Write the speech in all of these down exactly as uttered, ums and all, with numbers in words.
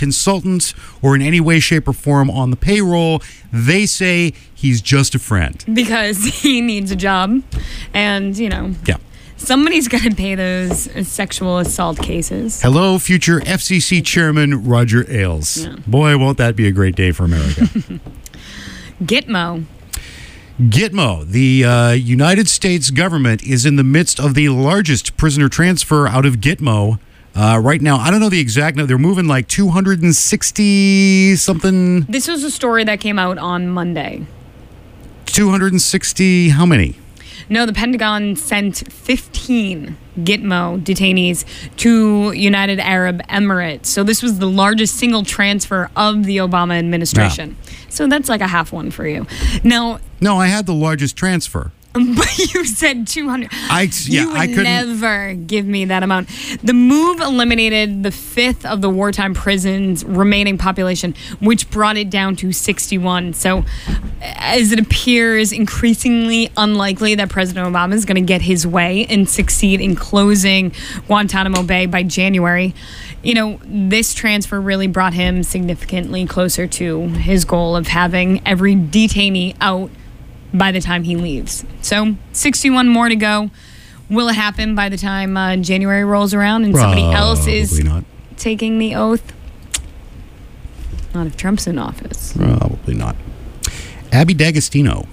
consultant or in any way, shape, or form on the payroll. They say he's just a friend. Because he needs a job. And, you know, yeah. somebody's going to pay those sexual assault cases. Hello, future F C C Chairman Roger Ailes. Yeah. Boy, won't that be a great day for America. Gitmo. Gitmo, the uh, United States government is in the midst of the largest prisoner transfer out of Gitmo. Uh, right now, I don't know the exact number. They're moving like two hundred sixty something. This was a story that came out on Monday. two hundred sixty, how many? No, the Pentagon sent fifteen Gitmo detainees to United Arab Emirates. So this was the largest single transfer of the Obama administration. Yeah. So that's like a half one for you. Now, no, I had the largest transfer. But you said two hundred. I, yeah, you would I couldn't. never give me that amount. The move eliminated the fifth of the wartime prison's remaining population, which brought it down to sixty-one. So, as it appears increasingly unlikely that President Obama is going to get his way and succeed in closing Guantanamo Bay by January, you know, this transfer really brought him significantly closer to his goal of having every detainee out by the time he leaves. So, sixty-one more to go. Will it happen by the time uh, January rolls around and Probably somebody else is not. taking the oath? Not if Trump's in office. Probably not. Abby D'Agostino.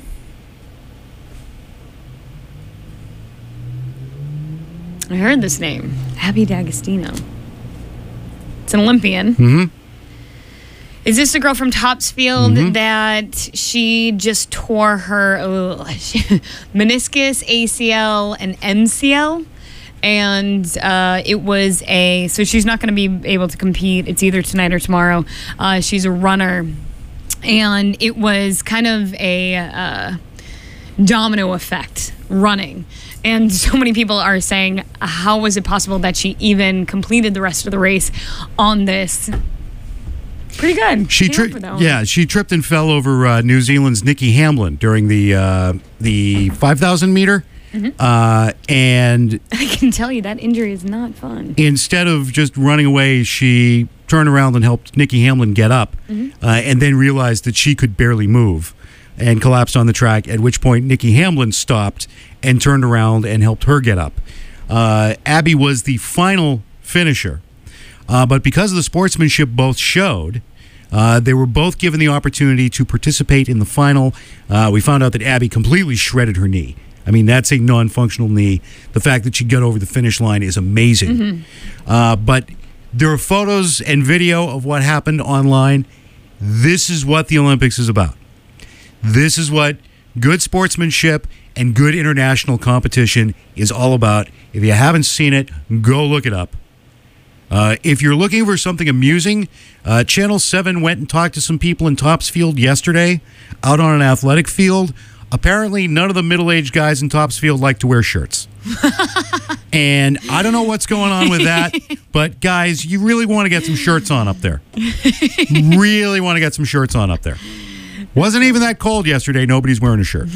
I heard this name. Abby D'Agostino. It's an Olympian. Mm-hmm. Is this the girl from Topsfield mm-hmm. that she just tore her oh, meniscus, A C L, and M C L? And uh, it was a... So she's not going to be able to compete. It's either tonight or tomorrow. Uh, she's a runner. And it was kind of a uh, domino effect running. And so many people are saying, how was it possible that she even completed the rest of the race on this? Pretty good. She tri- yeah, she tripped and fell over uh, New Zealand's Nikki Hamlin during the uh, the five thousand meter. Mm-hmm. Uh, and I can tell you that injury is not fun. Instead of just running away, she turned around and helped Nikki Hamlin get up, mm-hmm. uh, and then realized that she could barely move and collapsed on the track, at which point Nikki Hamlin stopped and turned around and helped her get up. Uh, Abby was the final finisher. Uh, but because of the sportsmanship both showed, uh, they were both given the opportunity to participate in the final. Uh, we found out that Abby completely shredded her knee. I mean, that's a non-functional knee. The fact that she got over the finish line is amazing. Mm-hmm. Uh, but there are photos and video of what happened online. This is what the Olympics is about. This is what good sportsmanship and good international competition is all about. If you haven't seen it, go look it up. Uh, if you're looking for something amusing, uh, Channel seven went and talked to some people in Topsfield yesterday out on an athletic field. Apparently, none of the middle-aged guys in Topsfield like to wear shirts. And I don't know what's going on with that, but guys, you really want to get some shirts on up there. Really want to get some shirts on up there. Wasn't even that cold yesterday. Nobody's wearing a shirt.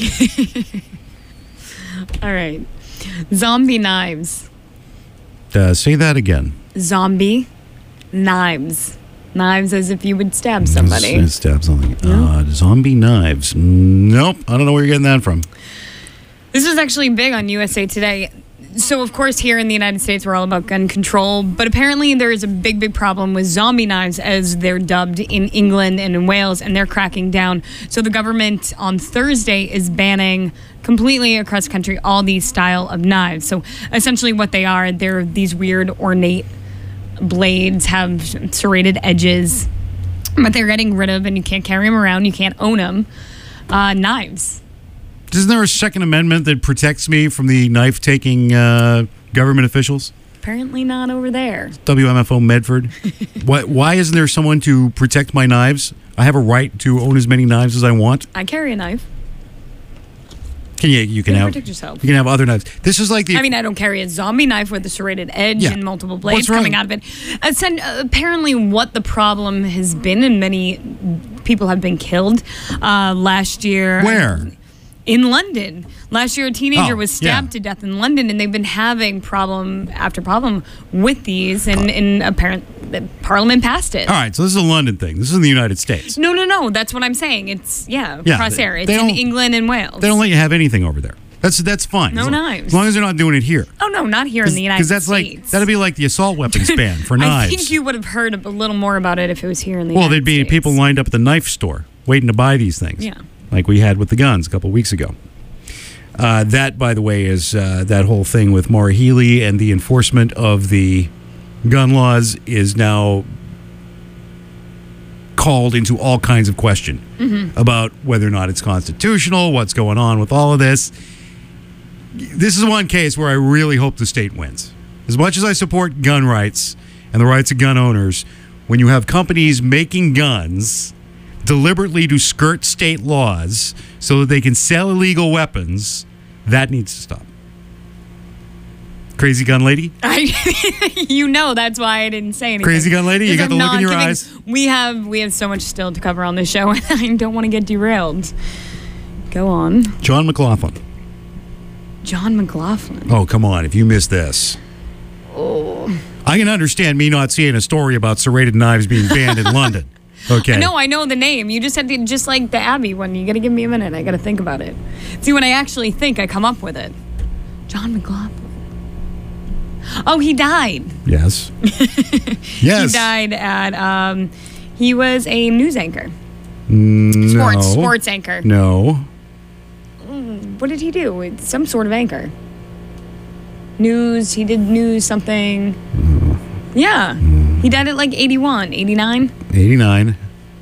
All right. Zombie knives. Uh, say that again. Zombie knives. Knives as if you would stab somebody. S- stab something. Yeah. Uh, zombie knives. Nope. I don't know where you're getting that from. This was actually big on U S A Today. So, of course, here in the United States, we're all about gun control. But apparently there is a big, big problem with zombie knives, as they're dubbed in England and in Wales, and they're cracking down. So the government on Thursday is banning completely across the country all these style of knives. So essentially what they are, they're these weird ornate blades, have serrated edges, but they're getting rid of, and you can't carry them around, you can't own them, uh, knives. Isn't there a Second Amendment that protects me from the knife-taking uh, government officials? Apparently not over there. W M F O Medford. why, why isn't there someone to protect my knives? I have a right to own as many knives as I want. I carry a knife. Can you? You can you have. Protect yourself. You can have other knives. This is like the. I mean, I don't carry a zombie knife with a serrated edge Yeah. and multiple blades What's wrong? coming out of it. Uh, sen- uh, apparently, what the problem has been, and many people have been killed uh, last year. Where? in London. Last year, a teenager Oh, was stabbed yeah. to death in London, and they've been having problem after problem with these, and, and apparent the Parliament passed it. All right, so this is a London thing. This is in the United States. No, no, no. That's what I'm saying. It's, yeah, Yeah, crosshair. they- It's they in don't- England and Wales. They don't let you have anything over there. That's that's fine. No as long, knives. As long as they're not doing it here. Oh, no, not here in the United Because that's States. like that'd be like the assault weapons ban for knives. I think you would have heard a little more about it if it was here in the well, United there'd be States. people lined up at the knife store waiting to buy these things. Yeah. Like we had with the guns a couple of weeks ago. Uh, that, by the way, is uh, that whole thing with Maura Healey and the enforcement of the gun laws is now called into all kinds of question Mm-hmm. about whether or not it's constitutional, what's going on with all of this. This is one case where I really hope the state wins. As much as I support gun rights and the rights of gun owners, when you have companies making guns deliberately to skirt state laws so that they can sell illegal weapons, that needs to stop. Crazy gun lady? I, you know that's why I didn't say anything. Crazy gun lady? You got Because the I'm look in not your giving- eyes? We have we have so much still to cover on this show, and I don't want to get derailed. Go on. John McLaughlin. John McLaughlin. Oh, come on. If you missed this. Oh. I can understand me not seeing a story about serrated knives being banned in London. Okay. No, I know the name. You just had to, just like the Abbey one. You got to give me a minute. I got to think about it. See, when I actually think, I come up with it. John McLaughlin. Oh, he died. Yes. yes. He died at. Um, he was a news anchor. Mm, Sports no. sports anchor. No. What did he do? It's some sort of anchor. News. He did news something. Mm. Yeah. He died at like eighty-one, eighty-nine. eighty-nine.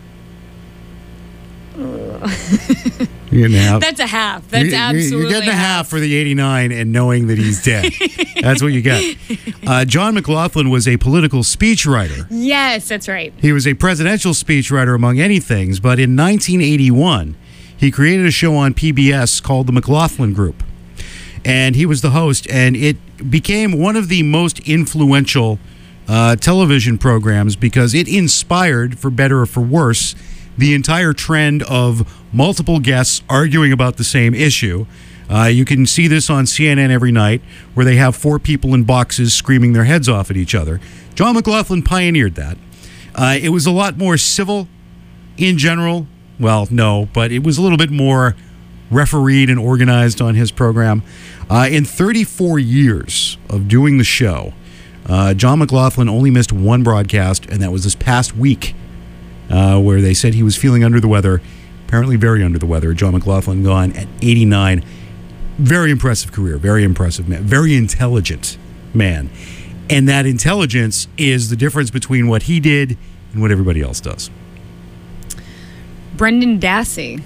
You're getting a half. That's a half. That's You're- you're- absolutely You're getting a half for the eighty-nine and knowing that he's dead. That's what you get. Uh, John McLaughlin was a political speechwriter. Yes, that's right. He was a presidential speechwriter, among many things, but in nineteen eighty-one, he created a show on P B S called The McLaughlin Group. And he was the host, and it became one of the most influential uh, television programs because it inspired, for better or for worse, the entire trend of multiple guests arguing about the same issue. Uh, you can see this on C N N every night, where they have four people in boxes screaming their heads off at each other. John McLaughlin pioneered that. Uh, it was a lot more civil in general. Well, no, but it was a little bit more refereed and organized on his program. Uh, in thirty-four years of doing the show, uh, John McLaughlin only missed one broadcast, and that was this past week, uh, where they said he was feeling under the weather, apparently very under the weather. John McLaughlin gone at eighty-nine. Very impressive career, very impressive man, very intelligent man. And that intelligence is the difference between what he did and what everybody else does. Brendan Dassey.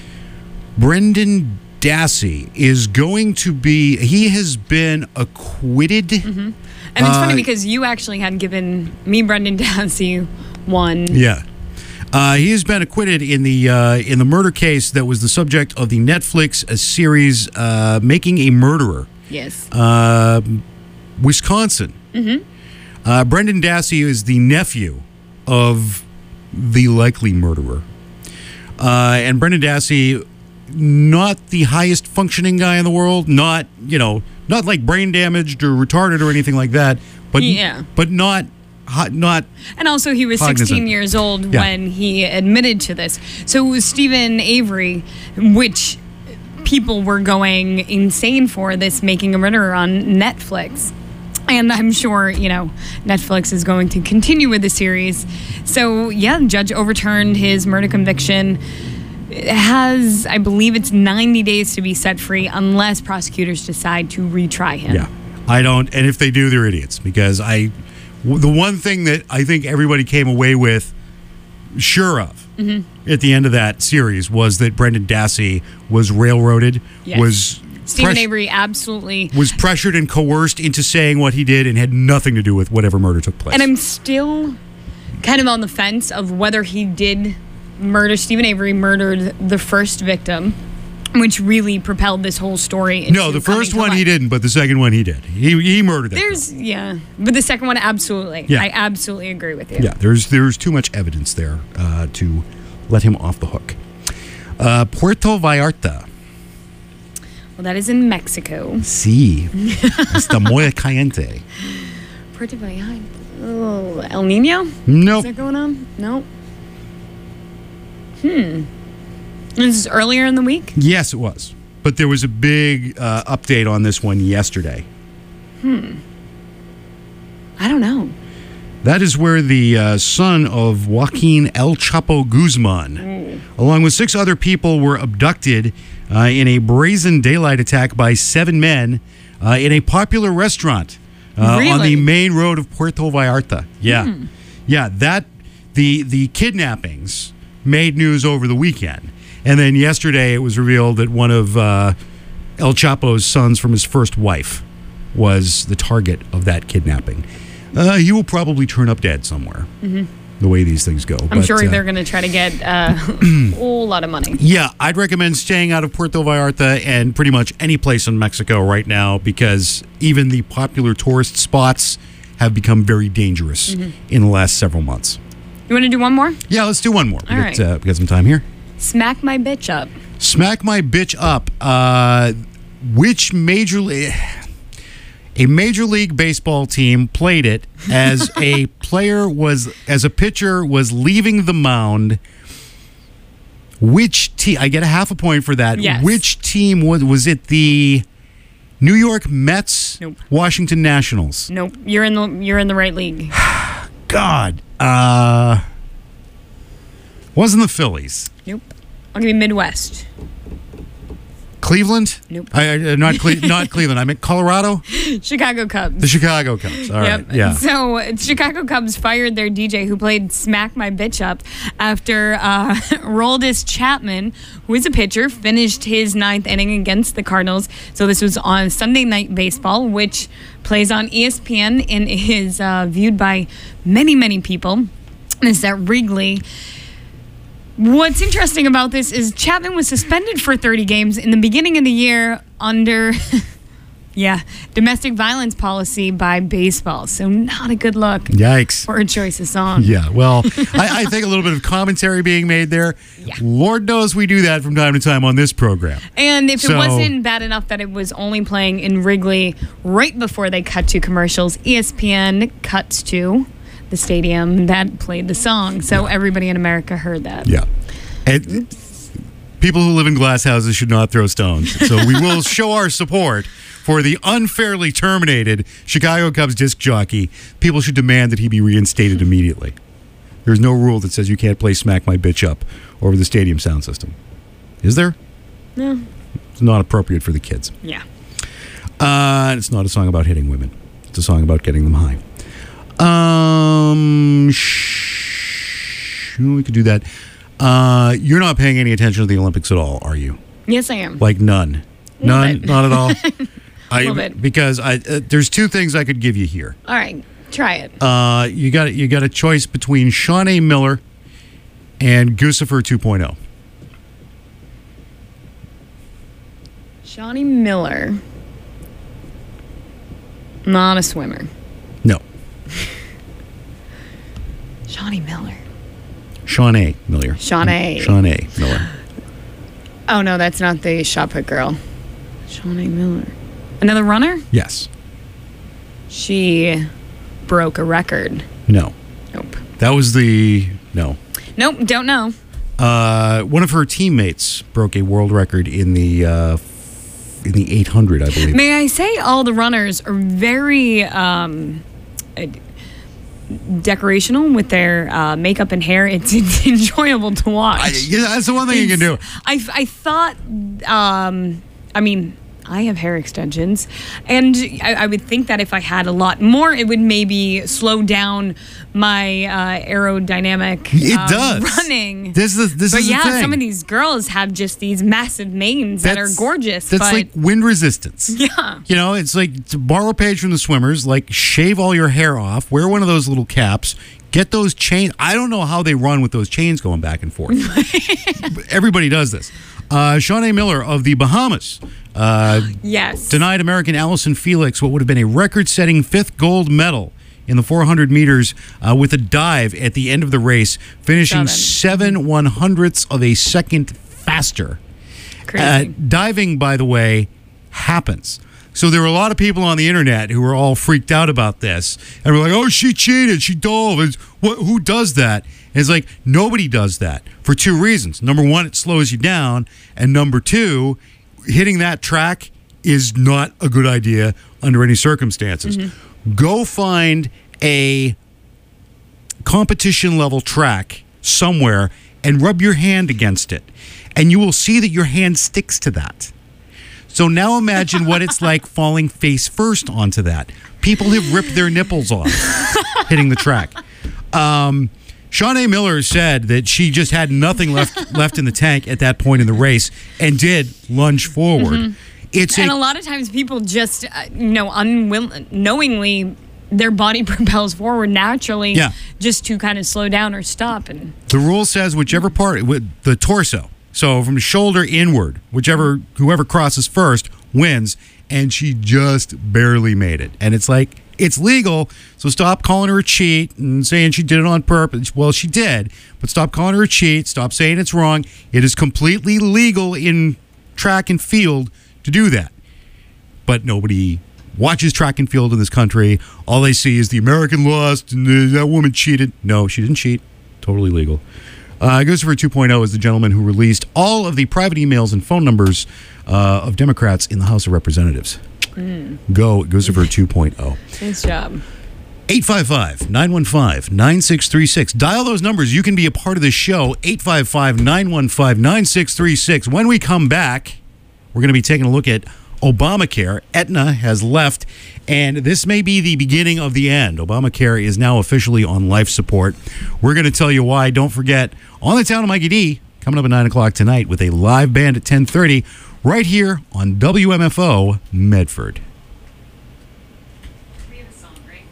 Brendan Dassey is going to be, he has been acquitted. Mm-hmm. And it's Uh, funny because you actually had given me Brendan Dassey one. Yeah. Uh, he has been acquitted in the uh, in the murder case that was the subject of the Netflix uh, series uh, Making a Murderer. Yes. Uh, Wisconsin. Mm-hmm. Uh, Brendan Dassey is the nephew of the likely murderer. Uh, and Brendan Dassey, not the highest functioning guy in the world, not, you know, not like brain damaged or retarded or anything like that, but Yeah. but not hot, not And also, he was Cognizant. sixteen years old Yeah. when he admitted to this. So it was Stephen Avery, which people were going insane for this Making a Murderer on Netflix. And I'm sure, you know, Netflix is going to continue with the series. So, yeah, the judge overturned his murder conviction. It has, I believe it's ninety days to be set free unless prosecutors decide to retry him. Yeah, I don't. And if they do, they're idiots. Because I, w- the one thing that I think everybody came away with, sure of, Mm-hmm. at the end of that series was that Brendan Dassey was railroaded, Yes. was Stephen pres- Avery absolutely. was pressured and coerced into saying what he did, and had nothing to do with whatever murder took place. And I'm still kind of on the fence of whether he did murder. Stephen Avery murdered the first victim, which really propelled this whole story. Into no, the coming first to one light. he didn't, but the second one he did. He he murdered that girl. There's yeah, but the second one absolutely. Yeah. I absolutely agree with you. Yeah, there's there's too much evidence there uh, to let him off the hook. Uh, Puerto Vallarta. Well, that is in Mexico. Sí. Está muy caliente. Puerto Vallarta. Oh, El Nino? Nope. Is that going on? No. Hmm. This is earlier in the week? Yes, it was. But there was a big uh, update on this one yesterday. Hmm. I don't know. That is where the uh, son of Joaquin El Chapo Guzman, mm. along with six other people, were abducted uh, in a brazen daylight attack by seven men uh, in a popular restaurant uh, really? on the main road of Puerto Vallarta. Yeah, mm. yeah. That the the kidnappings made news over the weekend, and then yesterday it was revealed that one of uh, El Chapo's sons from his first wife was the target of that kidnapping. Uh, he will probably turn up dead somewhere, mm-hmm. the way these things go. I'm but, sure uh, they're going to try to get uh, a whole lot of money. Yeah, I'd recommend staying out of Puerto Vallarta and pretty much any place in Mexico right now, because even the popular tourist spots have become very dangerous mm-hmm. in the last several months. You want to do one more? Yeah, let's do one more. All we, right. got, uh, we got some time here. Smack my bitch up. Smack my bitch up. Uh, which major league... A Major League Baseball team played it as a player was, as a pitcher was leaving the mound. Which team? I get a half a point for that. Yes. Which team was? Was it the New York Mets? Nope. Washington Nationals? Nope. You're in the you're in the right league. God. Uh, wasn't the Phillies? Nope. I'll give you Midwest. Cleveland? Nope. I, I, not Cle- not Cleveland. I meant Colorado? Chicago Cubs. The Chicago Cubs. All yep. right. Yeah. So Chicago Cubs fired their D J who played Smack My Bitch Up after uh, Roldis Chapman, who is a pitcher, finished his ninth inning against the Cardinals. So this was on Sunday Night Baseball, which plays on E S P N and is uh, viewed by many, many people. And it's at Wrigley. What's interesting about this is Chapman was suspended for thirty games in the beginning of the year under, yeah, domestic violence policy by baseball. So not a good look. Yikes. For a choice of song. Yeah, well, I, I think a little bit of commentary being made there. Yeah. Lord knows we do that from time to time on this program. And if So- it wasn't bad enough that it was only playing in Wrigley right before they cut to commercials, E S P N cuts to the stadium that played the song. So everybody in America heard that. Yeah. And people who live in glass houses should not throw stones. So we will show our support for the unfairly terminated Chicago Cubs disc jockey. People should demand that he be reinstated immediately. There's no rule that says you can't play Smack My Bitch Up over the stadium sound system. Is there? No. It's not appropriate for the kids. Yeah. Uh, and it's not a song about hitting women. It's a song about getting them high. Um, sh- we could do that. Uh, you're not paying any attention to the Olympics at all, are you? Yes, I am. Like none, A none, bit. not at all. A little bit. Because I uh, there's two things I could give you here. All right. Try it. Uh, you got you got a choice between Shawnee Miller and Guccifer two point oh. Shawnee Miller. Not a swimmer. No, Shawnee Miller. Shawnee Miller. Shawnee. Shawnee Miller. Oh, no, that's not the shot put girl. Shawnee Miller. Another runner? Yes. She broke a record. No. Nope. That was the no. Nope, don't know. Uh, one of her teammates broke a world record in the uh, in the eight hundred, I believe. May I say all the runners are very um, uh, decorational with their uh, makeup and hair. It's, it's enjoyable to watch. I, yeah, that's the one thing you can do. I, I thought, um, I mean, I have hair extensions, and I, I would think that if I had a lot more, it would maybe slow down my uh, aerodynamic It um, does. running. This is this But is yeah, the thing. some of these girls have just these massive manes that are That's- gorgeous. That's but like wind resistance. yeah. You know, it's like to borrow a page from the swimmers, like shave all your hair off, wear one of those little caps, get those chains. I don't know how they run with those chains going back and forth. Everybody does this. Uh, Shawnee Miller of the Bahamas uh, Yes. denied American Allison Felix what would have been a record-setting fifth gold medal in the four hundred meters uh, with a dive at the end of the race, finishing Seven. seven one hundredths of a second faster. Crazy. Uh, diving, by the way, happens. So there were a lot of people on the internet who were all freaked out about this. And were like, oh, she cheated. She dove. It's, what, who does that? And it's like, nobody does that for two reasons. Number one, it slows you down. And number two, hitting that track is not a good idea under any circumstances. Mm-hmm. Go find a competition level track somewhere and rub your hand against it. And you will see that your hand sticks to that. So now imagine what it's like falling face first onto that. People have ripped their nipples off hitting the track. Um, Shawnee Miller said that she just had nothing left left in the tank at that point in the race and did lunge forward. Mm-hmm. It's and a, a lot of times people just, uh, you know, unwill- knowingly, their body propels forward naturally yeah. just to kind of slow down or stop. And the rule says whichever part, with the torso. So from the shoulder inward, whichever whoever crosses first wins, and she just barely made it. And it's like, it's legal, so stop calling her a cheat and saying she did it on purpose. Well, she did, but stop calling her a cheat. Stop saying it's wrong. It is completely legal in track and field to do that. But nobody watches track and field in this country. All they see is the American lost and the, that woman cheated. No, she didn't cheat. Totally legal. Uh, Guccifer two point oh is the gentleman who released all of the private emails and phone numbers uh, of Democrats in the House of Representatives. Mm. Go, Guccifer two point oh. Nice job. eight five five, nine one five, nine six three six. Dial those numbers. You can be a part of this show. eight five five, nine one five, nine six three six. When we come back, we're going to be taking a look at Obamacare. Aetna has left, and this may be the beginning of the end. Obamacare is now officially on life support. We're going to tell you why. Don't forget, On the Town of Mikey D, coming up at nine o'clock tonight with a live band at ten thirty, right here on W M F O Medford. We have a song, right?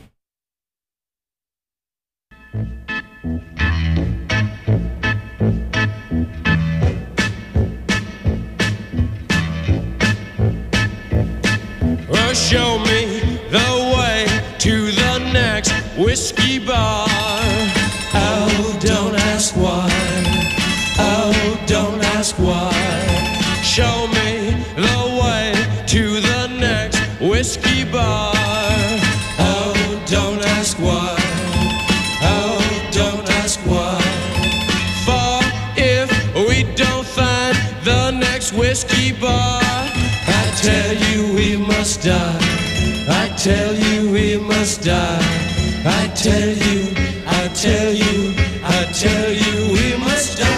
Well, show me the way to the next whiskey bar. Oh, don't ask why. Oh, don't ask why. Show me the way to the next whiskey bar. Oh, don't ask why. Oh, don't ask why. For if we don't find the next whiskey bar, I tell you we must die. I tell you we must die. I tell you, I tell you, I tell you we must die.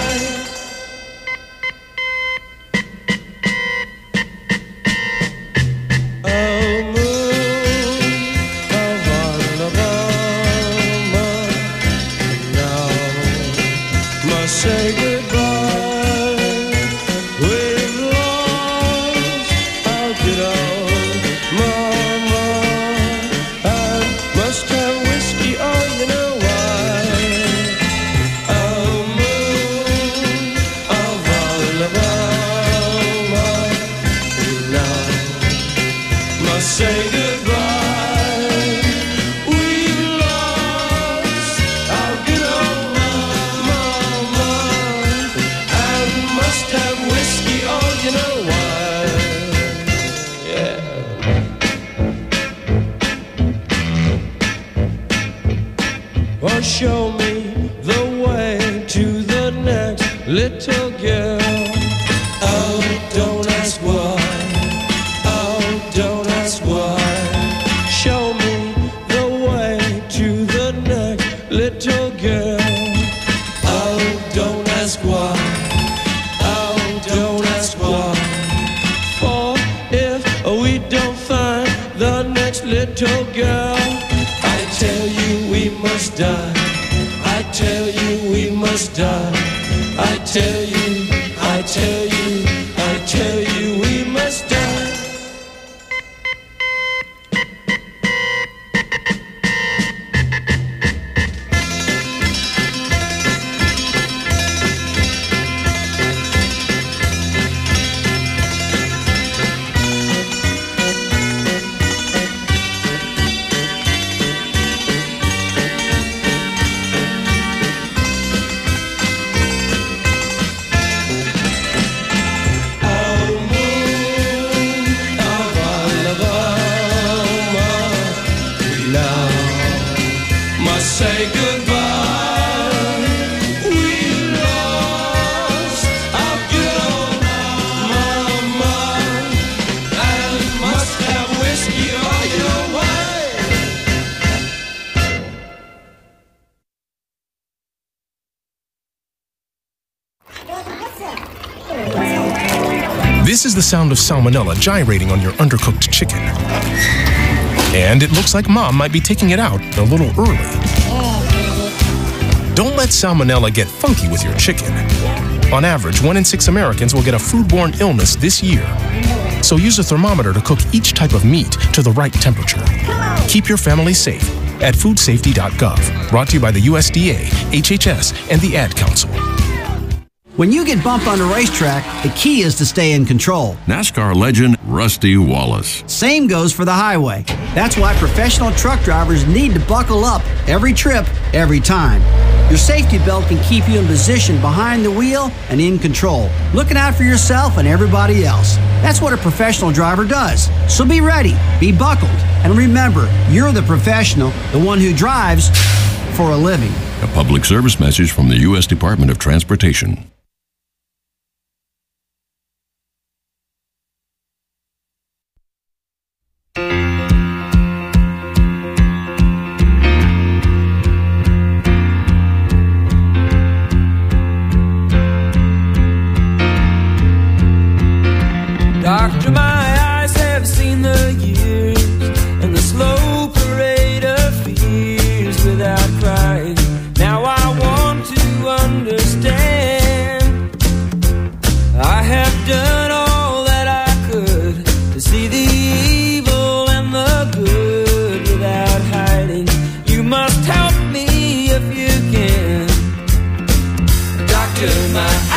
Oh, moon of Alabama, now must say goodbye. We've lost our good old mama. I must have whiskey, oh, you know why. Oh, moon of Alabama, now must say goodbye. We've lost our good old mama. I must have whiskey, oh, you know why. Yeah. Well, show me the way to the next little girl. Oh, don't ask why. Oh, don't ask why. Show me the way to the next little girl. Oh, don't ask why. Oh, don't ask why. For if we don't find the next little girl, I tell you we must die. I tell you we must die. I tell you, I tell you, I tell you we must die. Oh, moon This is the sound of salmonella gyrating on your undercooked chicken. And it looks like Mom might be taking it out a little early. Don't let salmonella get funky with your chicken. On average, one in six Americans will get a foodborne illness this year. So use a thermometer to cook each type of meat to the right temperature. Keep your family safe at food safety dot gov. Brought to you by the U S D A, H H S, and the Ad Council. When you get bumped on the racetrack, the key is to stay in control. NASCAR legend Rusty Wallace. Same goes for the highway. That's why professional truck drivers need to buckle up every trip, every time. Your safety belt can keep you in position behind the wheel and in control, looking out for yourself and everybody else. That's what a professional driver does. So be ready, be buckled, and remember, you're the professional, the one who drives for a living. A public service message from the U S Department of Transportation. Doctor, my eyes have seen the years and the slow parade of fears without crying. Now I want to understand. I have done all that I could to see the evil and the good without hiding. You must help me if you can. Doctor, my eyes.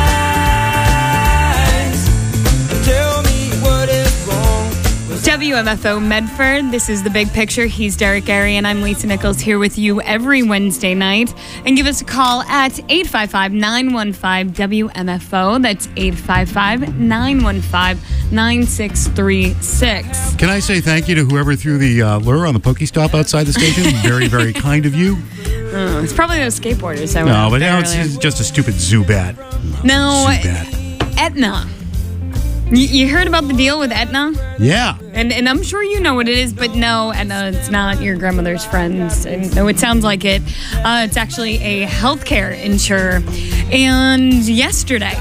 W M F O Medford, this is The Big Picture. He's Derek Gary, and I'm Lisa Nichols here with you every Wednesday night. And give us a call at eight five five, nine one five, W M F O. That's eight five five, nine one five, nine six three six. Can I say thank you to whoever threw the uh, lure on the Pokestop outside the station? Very, very kind of you. Oh, it's probably those skateboarders. I No, but now it's, it's just a stupid zoo bat. No, Zoo bat. Etna. You, you heard about the deal with Etna? Yeah. And and I'm sure you know what it is, but no, Etna, it's not your grandmother's friends. And no, it sounds like it. Uh, it's actually a healthcare insurer. And yesterday,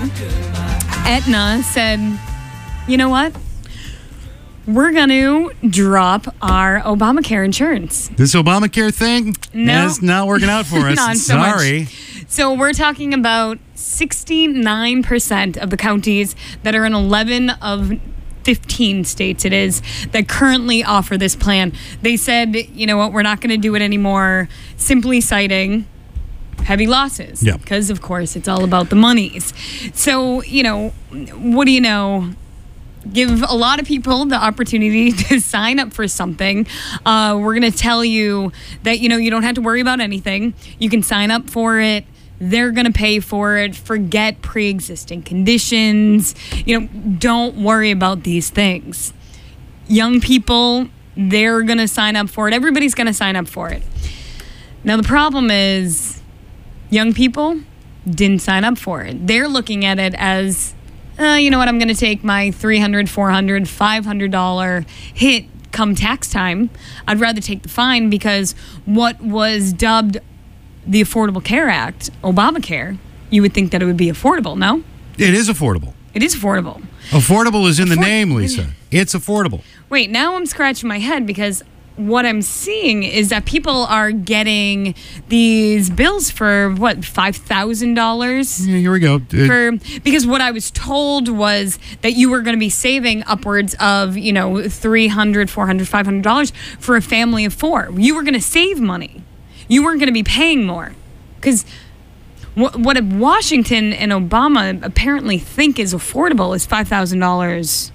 Etna said, you know what? We're going to drop our Obamacare insurance. This Obamacare thing No. is not working out for us. Not so Sorry. much. So we're talking about sixty-nine percent of the counties that are in eleven of fifteen states it is that currently offer this plan. They said, you know what, we're not going to do it anymore, simply citing heavy losses. Yeah. Because, of course, it's all about the monies. So, you know, what do you know? Give a lot of people the opportunity to sign up for something. Uh, we're going to tell you that, you know, you don't have to worry about anything. You can sign up for it. They're going to pay for it. Forget pre-existing conditions. You know, don't worry about these things. Young people, they're going to sign up for it. Everybody's going to sign up for it. Now, the problem is young people didn't sign up for it. They're looking at it as, uh, you know what, I'm going to take my three hundred dollars, four hundred dollars, five hundred dollars hit come tax time. I'd rather take the fine because what was dubbed the Affordable Care Act, Obamacare, you would think that it would be affordable, no? It is affordable. It is affordable. Affordable is in the Affor- name, Lisa. It's affordable. Wait, now I'm scratching my head because what I'm seeing is that people are getting these bills for, what, five thousand dollars? Yeah, here we go. Uh, For, because what I was told was that you were going to be saving upwards of, you know, three hundred dollars, four hundred dollars, five hundred dollars for a family of four. You were going to save money. You weren't going to be paying more. Because what, what Washington and Obama apparently think is affordable is five thousand dollars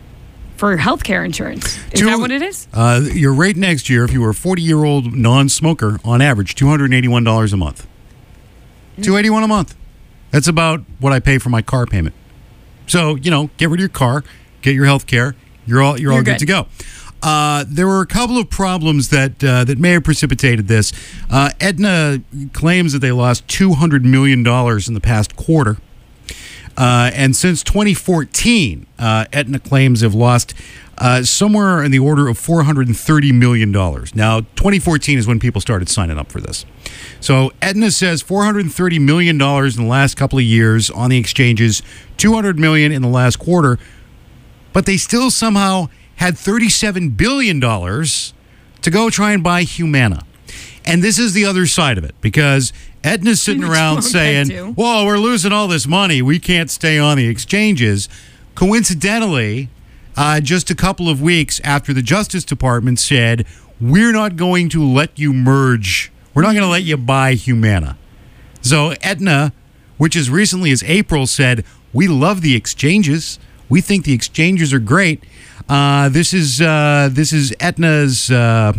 for health care insurance. Is Two- that what it is? Uh, your rate next year, if you were a forty-year-old non-smoker, on average, two hundred eighty-one dollars a month. two hundred eighty-one dollars a month. That's about what I pay for my car payment. So, you know, get rid of your car, get your health care. You're all you're, You're all good. good. to go. Uh, there were a couple of problems that uh, that may have precipitated this. Uh, Aetna claims that they lost two hundred million dollars in the past quarter. Uh, and since twenty fourteen, uh, Aetna claims have lost uh, somewhere in the order of four hundred thirty million dollars. Now, twenty fourteen is when people started signing up for this. So Aetna says four hundred thirty million dollars in the last couple of years on the exchanges, two hundred million dollars in the last quarter, but they still somehow had thirty-seven billion dollars to go try and buy Humana. And this is the other side of it, because Aetna's sitting around saying, whoa, we're losing all this money. We can't stay on the exchanges. Coincidentally, uh, just a couple of weeks after the Justice Department said, we're not going to let you merge. We're not going to let you buy Humana. So Aetna, which as recently as April said, we love the exchanges. We think the exchanges are great. Uh, this is uh, this is Aetna's uh,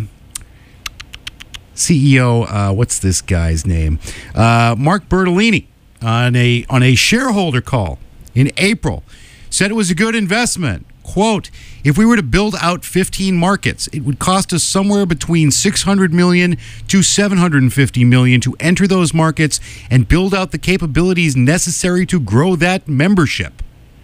C E O. Uh, what's this guy's name? Uh, Mark Bertolini on a on a shareholder call in April said it was a good investment. Quote, if we were to build out fifteen markets, it would cost us somewhere between six hundred million dollars to seven hundred fifty million dollars to enter those markets and build out the capabilities necessary to grow that membership.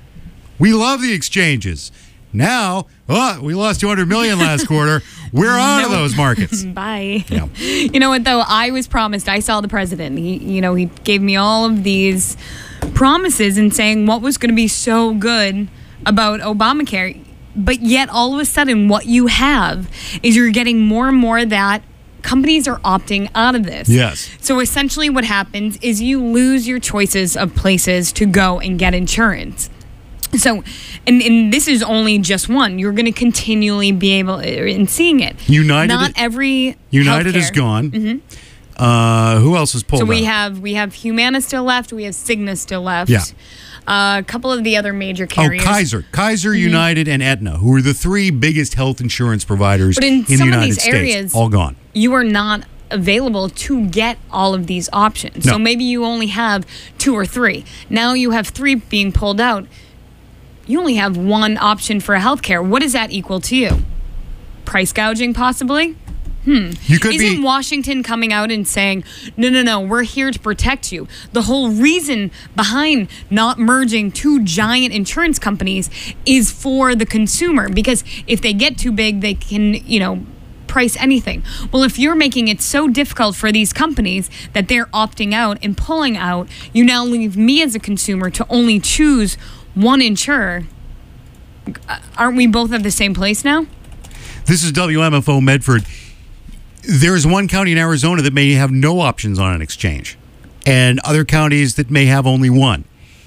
We love the exchanges. Now, oh, we lost two hundred million dollars last quarter. We're out of those markets. Bye. Yeah. You know what, though? I was promised. I saw the president. He, you know, he gave me all of these promises and saying what was going to be so good about Obamacare. But yet, all of a sudden, what you have is you're getting more and more that companies are opting out of this. Yes. So essentially what happens is you lose your choices of places to go and get insurance. So, and, and this is only just one. You're going to continually be able in seeing it. United. Not every United healthcare. is gone. Mm-hmm. Uh, who else is pulled So we out? have we have Humana still left. We have Cigna still left. Yeah. Uh, a couple of the other major Oh, carriers. Kaiser, Kaiser, Mm-hmm. United, and Aetna, who are the three biggest health insurance providers But in in the some of United these States. areas, All gone. You are not available to get all of these options. No. So maybe you only have two or three. Now you have three being pulled out. You only have one option for healthcare. What does that equal to you? Price gouging, possibly? Hmm. You could Isn't be. Washington coming out and saying, no, no, no, we're here to protect you? The whole reason behind not merging two giant insurance companies is for the consumer, because if they get too big, they can, you know, price anything. Well, if you're making it so difficult for these companies that they're opting out and pulling out, you now leave me as a consumer to only choose one insurer. Aren't we both at the same place now? This is W M F O Medford. There is one county in Arizona that may have no options on an exchange, and other counties that may have only one.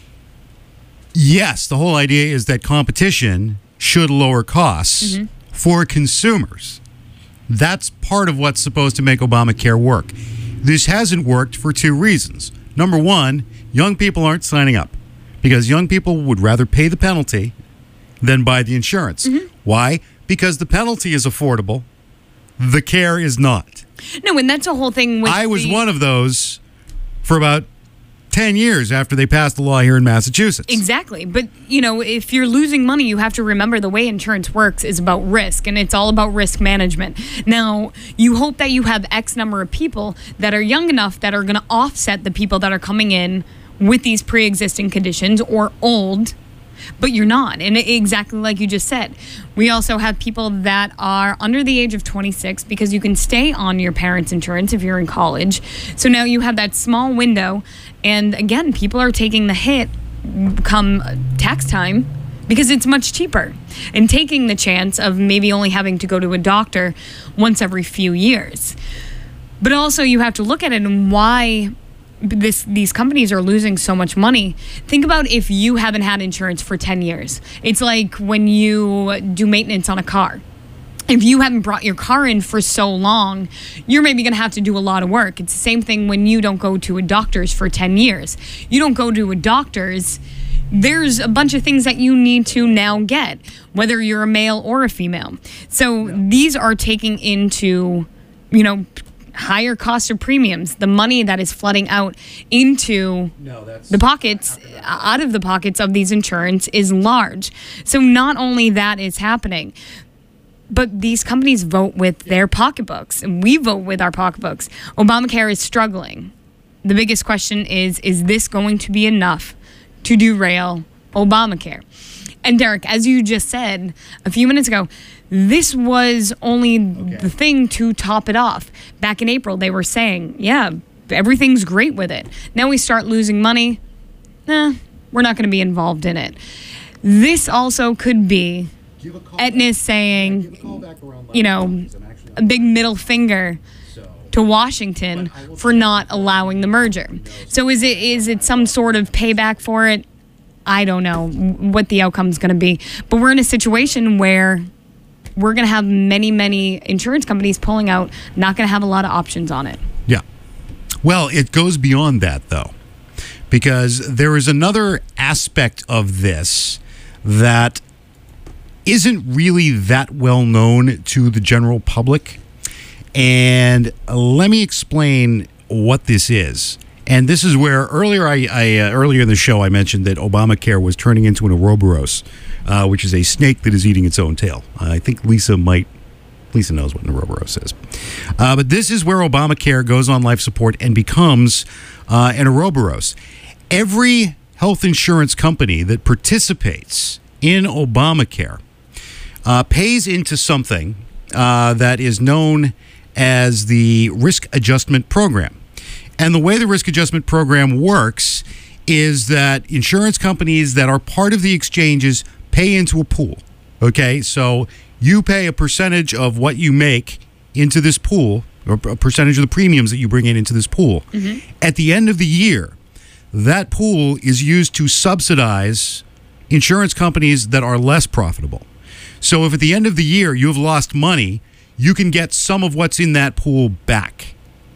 Yes, the whole idea is that competition should lower costs mm-hmm. for consumers. That's part of what's supposed to make Obamacare work. This hasn't worked for two reasons. Number one, young people aren't signing up because young people would rather pay the penalty than buy the insurance. Mm-hmm. Why? Because the penalty is affordable. The care is not. No, and that's a whole thing with I was the, one of those for about ten years after they passed the law here in Massachusetts. Exactly. But, you know, if you're losing money, you have to remember the way insurance works is about risk, and it's all about risk management. Now, you hope that you have X number of people that are young enough that are going to offset the people that are coming in with these pre-existing conditions or old. But you're not. And exactly like you just said, we also have people that are under the age of twenty-six because you can stay on your parents' insurance if you're in college. So now you have that small window. And again, people are taking the hit come tax time because it's much cheaper and taking the chance of maybe only having to go to a doctor once every few years. But also you have to look at it and why This, these companies are losing so much money. Think about if you haven't had insurance for ten years. It's like when you do maintenance on a car. If you haven't brought your car in for so long, you're maybe going to have to do a lot of work. It's the same thing when you don't go to a doctor's for ten years. You don't go to a doctor's, there's a bunch of things that you need to now get, whether you're a male or a female. So these are taking into, you know, higher cost of premiums, the money that is flooding out into no, that's the pockets, out of the pockets of these insurance is large. So not only that is happening, but these companies vote with their pocketbooks, and we vote with our pocketbooks. Obamacare is struggling. The biggest question is, is this going to be enough to derail Obamacare. And Derek, as you just said a few minutes ago, this was only okay. the thing to top it off. Back in April, they were saying, yeah, everything's great with it. Now we start losing money. Nah, we're not going to be involved in it. This also could be Aetna saying, you know, a big middle finger to Washington for not allowing the merger. So is it is it some sort of payback for it? I don't know what the outcome's going to be. But we're in a situation where we're going to have many, many insurance companies pulling out, not going to have a lot of options on it. Yeah. Well, it goes beyond that, though, because there is another aspect of this that isn't really that well known to the general public. And let me explain what this is. And this is where earlier I, I uh, earlier in the show I mentioned that Obamacare was turning into an Ouroboros, uh, which is a snake that is eating its own tail. Uh, I think Lisa might Lisa knows what an Ouroboros is. Uh, but this is where Obamacare goes on life support and becomes uh, an Ouroboros. Every health insurance company that participates in Obamacare uh, pays into something uh, that is known as the Risk Adjustment Program. And the way the Risk Adjustment Program works is that insurance companies that are part of the exchanges pay into a pool. Okay, so you pay a percentage of what you make into this pool, or a percentage of the premiums that you bring in into this pool. Mm-hmm. At the end of the year, that pool is used to subsidize insurance companies that are less profitable. So if at the end of the year you have lost money, you can get some of what's in that pool back.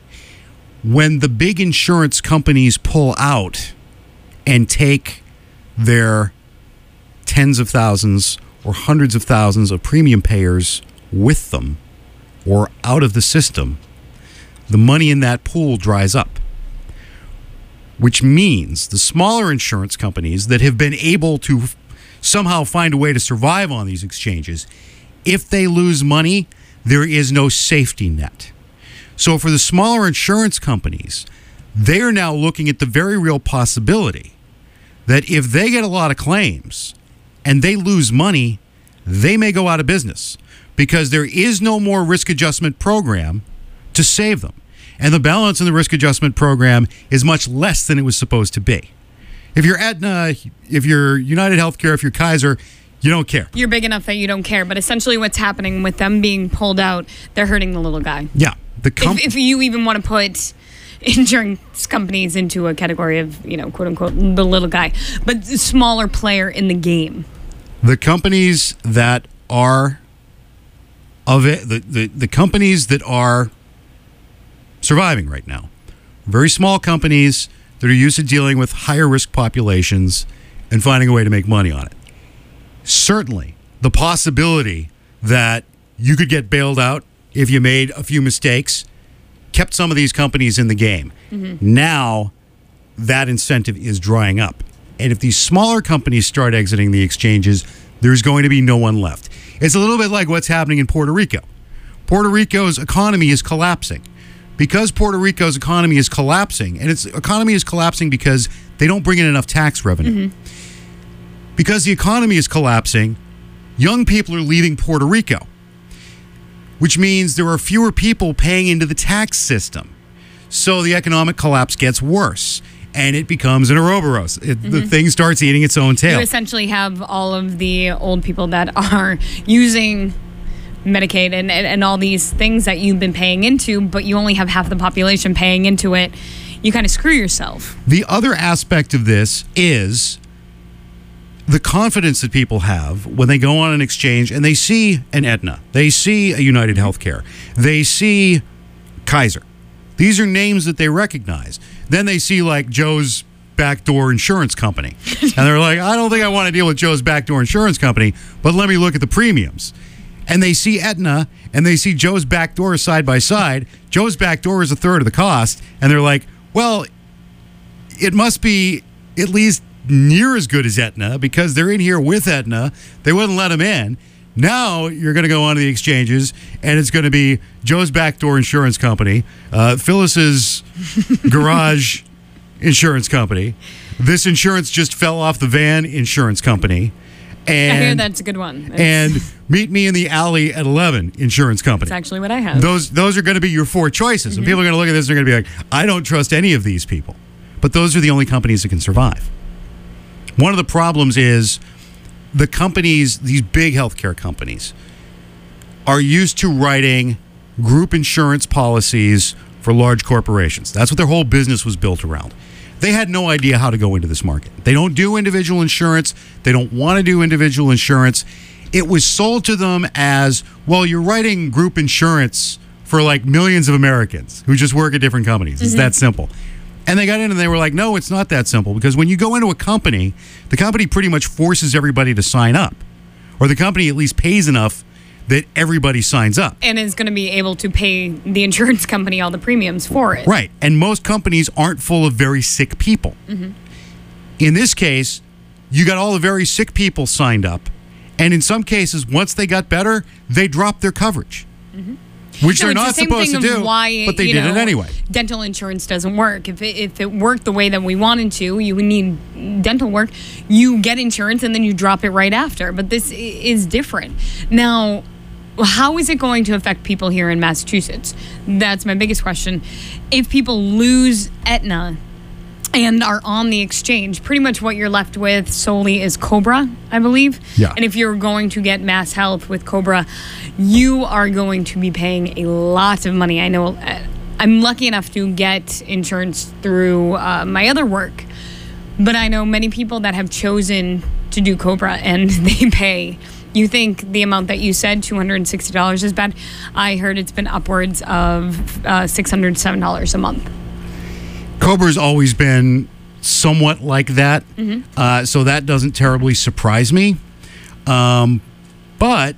When the big insurance companies pull out and take their tens of thousands or hundreds of thousands of premium payers with them or out of the system, the money in that pool dries up. Which means the smaller insurance companies that have been able to f- somehow find a way to survive on these exchanges, if they lose money, there is no safety net. So for the smaller insurance companies, they are now looking at the very real possibility that if they get a lot of claims and they lose money, they may go out of business because there is no more risk adjustment program to save them. And the balance in the risk adjustment program is much less than it was supposed to be. If you're Aetna, if you're United Healthcare, if you're Kaiser, you don't care. You're big enough that you don't care. But essentially what's happening with them being pulled out, they're hurting the little guy. Yeah. The com- if, if you even want to put insurance companies into a category of, you know, quote unquote, the little guy, but the smaller player in the game. The companies that are of it, the, the, the companies that are surviving right now, very small companies that are used to dealing with higher risk populations and finding a way to make money on it. Certainly, the possibility that you could get bailed out if you made a few mistakes kept some of these companies in the game. Mm-hmm. Now, that incentive is drying up. And if these smaller companies start exiting the exchanges, there's going to be no one left. It's a little bit like what's happening in Puerto Rico. Puerto Rico's economy is collapsing. Because Puerto Rico's economy is collapsing, and its economy is collapsing because they don't bring in enough tax revenue. Mm-hmm. Because the economy is collapsing, young people are leaving Puerto Rico, which means there are fewer people paying into the tax system. So the economic collapse gets worse, and it becomes an Ouroboros. It, mm-hmm. The thing starts eating its own tail. You essentially have all of the old people that are using Medicaid and, and, and all these things that you've been paying into, but you only have half the population paying into it. You kind of screw yourself. The other aspect of this is the confidence that people have when they go on an exchange and they see an Aetna, they see a United Healthcare, they see Kaiser. These are names that they recognize. Then they see like Joe's Backdoor Insurance Company. And they're like, I don't think I want to deal with Joe's Backdoor Insurance Company, but let me look at the premiums. And they see Aetna and they see Joe's Backdoor side by side. Joe's Backdoor is a third of the cost. And they're like, well, it must be at least near as good as Aetna because they're in here with Aetna. They wouldn't let them in. Now you're going to go onto the exchanges and it's going to be Joe's Backdoor Insurance Company, uh, Phyllis's Garage insurance company. This insurance just fell off the van insurance company. And, I hear that's a good one. It's, and meet me in the alley at eleven insurance company. it's actually what I have. Those those are going to be your four choices. And people are going to look at this and they're going to be like, I don't trust any of these people. But those are the only companies that can survive. One of the problems is the companies, these big healthcare companies, are used to writing group insurance policies for large corporations. That's what their whole business was built around. They had no idea how to go into this market. They don't do individual insurance. They don't want to do individual insurance. It was sold to them as, well, you're writing group insurance for like millions of Americans who just work at different companies. It's that simple. And they got in and they were like, no, it's not that simple. Because when you go into a company, the company pretty much forces everybody to sign up. Or the company at least pays enough that everybody signs up. And is going to be able to pay the insurance company all the premiums for it. Right. And most companies aren't full of very sick people. Mm-hmm. In this case, you got all the very sick people signed up. And in some cases, once they got better, they dropped their coverage. Mm-hmm. Which No, they're it's not the same supposed thing to of do, why, but they you did know, it anyway. Dental insurance doesn't work. If it, if it worked the way that we wanted to, you would need dental work. You get insurance and then you drop it right after. But this i- is different. Now, how is it going to affect people here in Massachusetts? That's my biggest question. If people lose Aetna and are on the exchange, pretty much what you're left with solely is Cobra, I believe. Yeah. And if you're going to get Mass Health with Cobra, you are going to be paying a lot of money. I know uh, I'm lucky enough to get insurance through uh, my other work, but I know many people that have chosen to do Cobra and they pay. You think the amount that you said, two hundred sixty dollars, is bad? I heard it's been upwards of uh, six hundred seven dollars a month. Cobra's always been somewhat like that, Mm-hmm. uh, so that doesn't terribly surprise me. Um, but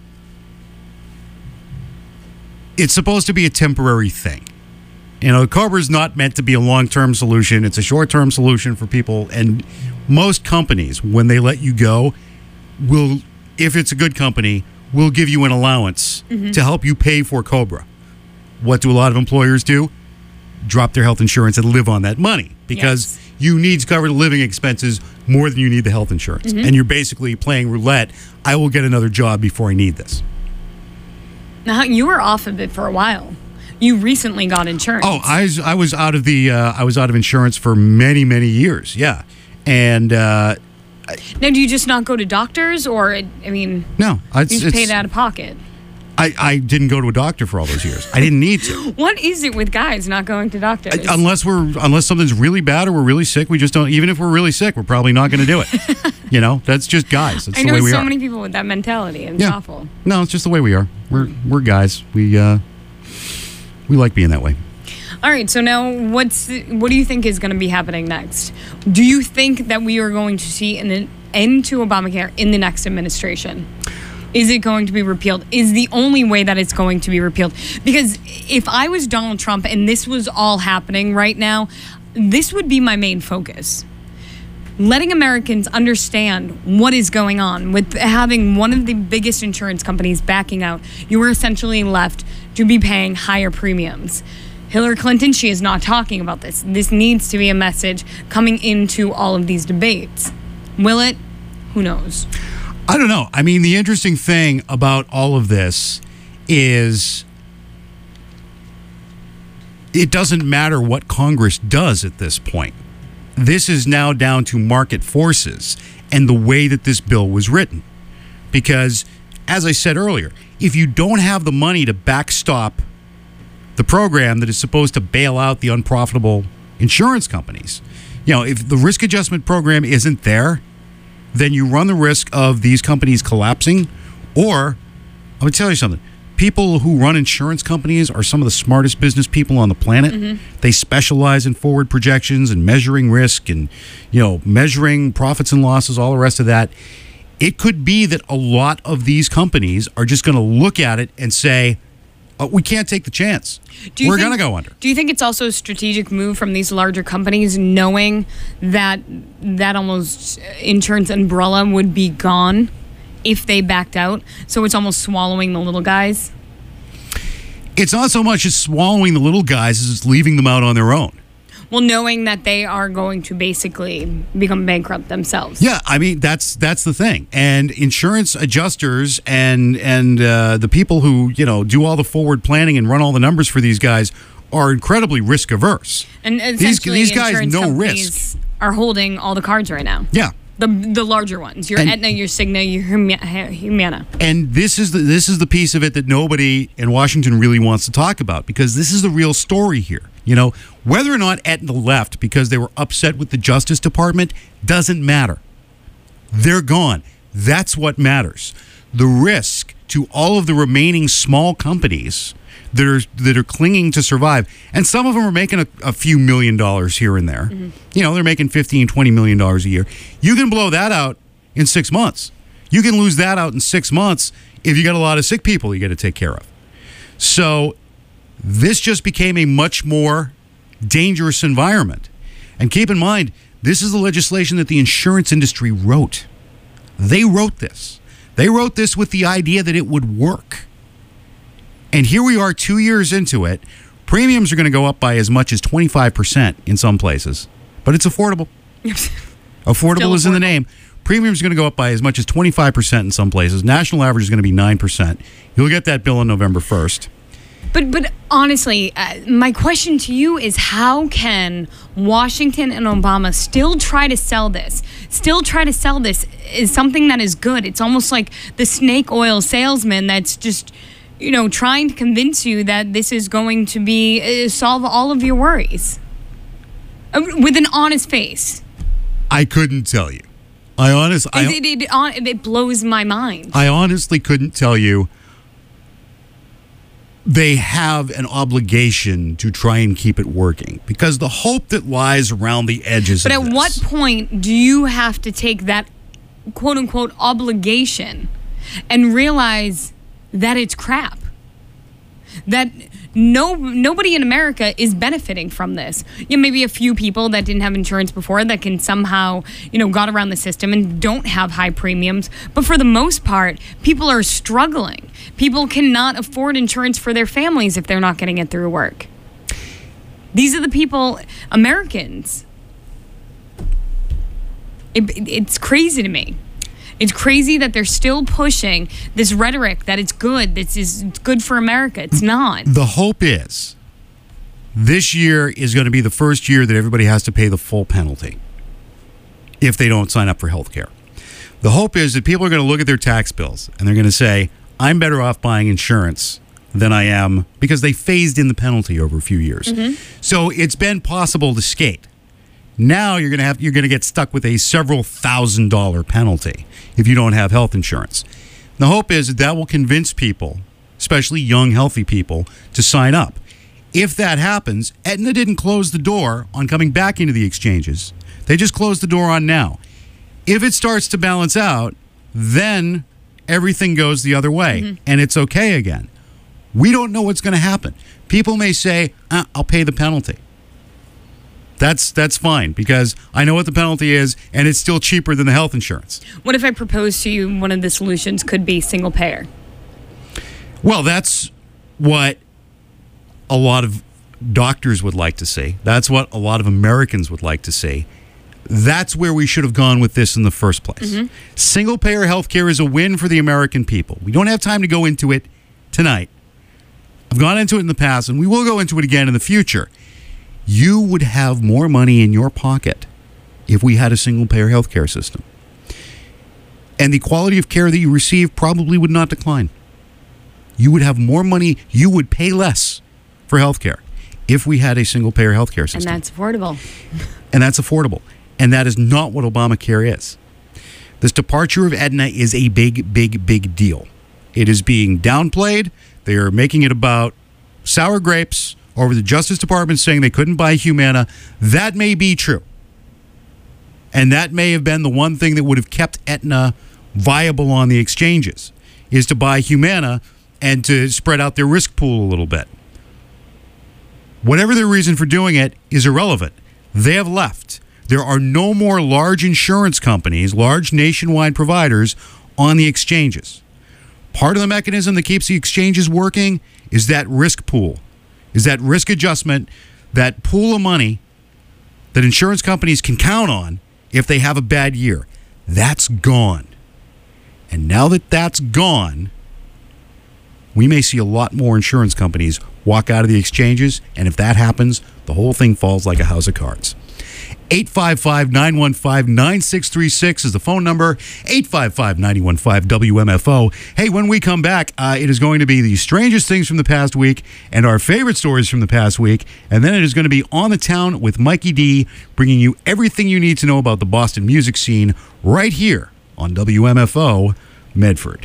it's supposed to be a temporary thing. You know, Cobra's not meant to be a long-term solution. It's a short-term solution for people. And most companies, when they let you go, will, if it's a good company, will give you an allowance Mm-hmm. to help you pay for Cobra. What do a lot of employers do? Drop their health insurance and live on that money because Yes. you need to cover the living expenses more than you need the health insurance. Mm-hmm. And you're basically playing roulette. I will get another job before I need this. Now, you were off of it for a while. You recently got insurance. Oh, I was, I was out of the uh, I was out of insurance for many many years. Yeah, and uh, Now, do you just not go to doctors, or I mean, no, you it's, just it's, pay it out of pocket? I, I didn't go to a doctor for all those years. I didn't need to. What is it with guys not going to doctors? Unless we're unless something's really bad or we're really sick, we just don't. Even if we're really sick, we're probably not going to do it. You know, that's just guys. That's I the know way we so are. many people with that mentality. It's Yeah. awful. No, it's just the way we are. We're we're guys. We uh, we like being that way. All right, so now what's what do you think is going to be happening next? Do you think that we are going to see an end to Obamacare in the next administration? Is it going to be repealed? Is the only way that it's going to be repealed? Because if I was Donald Trump and this was all happening right now, this would be my main focus. Letting Americans understand what is going on with having one of the biggest insurance companies backing out, you were essentially left to be paying higher premiums. Hillary Clinton, she is not talking about this. This needs to be a message coming into all of these debates. Will it? Who knows? I don't know. I mean, the interesting thing about all of this is it doesn't matter what Congress does at this point. This is now down to market forces and the way that this bill was written. Because, as I said earlier, if you don't have the money to backstop the program that is supposed to bail out the unprofitable insurance companies, you know, if the risk adjustment program isn't there, then you run the risk of these companies collapsing. Or, I'm going to tell you something. People who run insurance companies are some of the smartest business people on the planet. Mm-hmm. They specialize in forward projections and measuring risk and, you know, measuring profits and losses, all the rest of that. It could be that a lot of these companies are just going to look at it and say, oh, we can't take the chance. Do you We're think- going to go under. Do you think it's also a strategic move from these larger companies knowing that that almost insurance umbrella would be gone if they backed out? So it's almost swallowing the little guys? It's not so much as swallowing the little guys as it's leaving them out on their own. Well, knowing that they are going to basically become bankrupt themselves. Yeah, I mean that's that's the thing, and insurance adjusters and and uh, the people who you know do all the forward planning and run all the numbers for these guys are incredibly risk averse. And these, essentially, these guys insurance know companies risk. are holding all the cards right now. Yeah. The the larger ones, your And- Aetna, your Cigna, your Huma- Humana. And this is the this is the piece of it that nobody in Washington really wants to talk about, because this is the real story here. You know, whether or not Aetna left because they were upset with the Justice Department doesn't matter. They're gone. That's what matters. The risk to all of the remaining small companies that are that are clinging to survive, and some of them are making a, a few million dollars here and there. Mm-hmm. You know, they're making fifteen, twenty million dollars a year. You can blow that out in six months. You can lose that out in six months if you got a lot of sick people you got to take care of. So this just became a much more dangerous environment. And keep in mind, this is the legislation that the insurance industry wrote. They wrote this. They wrote this with the idea that it would work. And here we are two years into it. Premiums are going to go up by as much as twenty-five percent in some places. But it's affordable. Affordable Still is in the affordable. name. Premiums are going to go up by as much as twenty-five percent in some places. National average is going to be nine percent. You'll get that bill on November first. But but honestly, uh, my question to you is, how can Washington and Obama still try to sell this? Still try to sell this is something that is good. It's almost like the snake oil salesman that's just, you know, trying to convince you that this is going to be uh, solve all of your worries uh, with an honest face. I couldn't tell you. I honest, I, It, it, it, hon- it blows my mind. I honestly couldn't tell you. They have an obligation to try and keep it working, because the hope that lies around the edges But of at this, what point do you have to take that quote unquote obligation and realize that it's crap? That no nobody in America is benefiting from this. You know, maybe a few people that didn't have insurance before that can somehow, you know, got around the system and don't have high premiums. But for the most part, people are struggling. People cannot afford insurance for their families if they're not getting it through work. These are the people, Americans. It, it- it's crazy to me. It's crazy that they're still pushing this rhetoric that it's good, this is it's good for America. It's not. the hope is this year is going to be the first year that everybody has to pay the full penalty if they don't sign up for health care. The hope is that people are going to look at their tax bills and they're going to say, I'm better off buying insurance than I am, because they phased in the penalty over a few years. So it's been possible to skate. Now you're going to have you're going to get stuck with a several thousand dollar penalty if you don't have health insurance. The hope is that that will convince people, especially young, healthy people, to sign up. If that happens, Aetna didn't close the door on coming back into the exchanges. They just closed the door on now. If it starts to balance out, then everything goes the other way, and it's okay again. We don't know what's going to happen. People may say, uh, I'll pay the penalty. That's that's fine, because I know what the penalty is, and it's still cheaper than the health insurance. What if I propose to you one of the solutions could be single payer? Well, that's what a lot of doctors would like to see. That's what a lot of Americans would like to see. That's where we should have gone with this in the first place. Single payer health care is a win for the American people. We don't have time to go into it tonight. I've gone into it in the past, and we will go into it again in the future. You would have more money in your pocket if we had a single-payer healthcare system. And the quality of care that you receive probably would not decline. You would have more money, you would pay less for healthcare if we had a single-payer healthcare system. And that's affordable. And that's affordable. And that is not what Obamacare is. This departure of Aetna is a big, big, big deal. It is being downplayed. They are making it about sour grapes over the Justice Department saying they couldn't buy Humana. That may be true. And that may have been the one thing that would have kept Aetna viable on the exchanges, is to buy Humana and to spread out their risk pool a little bit. Whatever their reason for doing it is irrelevant. They have left. There are no more large insurance companies, large nationwide providers on the exchanges. Part of the mechanism that keeps the exchanges working is that risk pool, is that risk adjustment, that pool of money that insurance companies can count on if they have a bad year. That's gone. And now that that's gone, we may see a lot more insurance companies walk out of the exchanges, and if that happens, the whole thing falls like a house of cards. eight five five, nine one five, nine six three six is the phone number. eight five five, nine one five, W M F O. Hey, when we come back, uh, it is going to be the strangest things from the past week and our favorite stories from the past week. And then it is going to be On the Town with Mikey D, bringing you everything you need to know about the Boston music scene right here on W M F O Medford.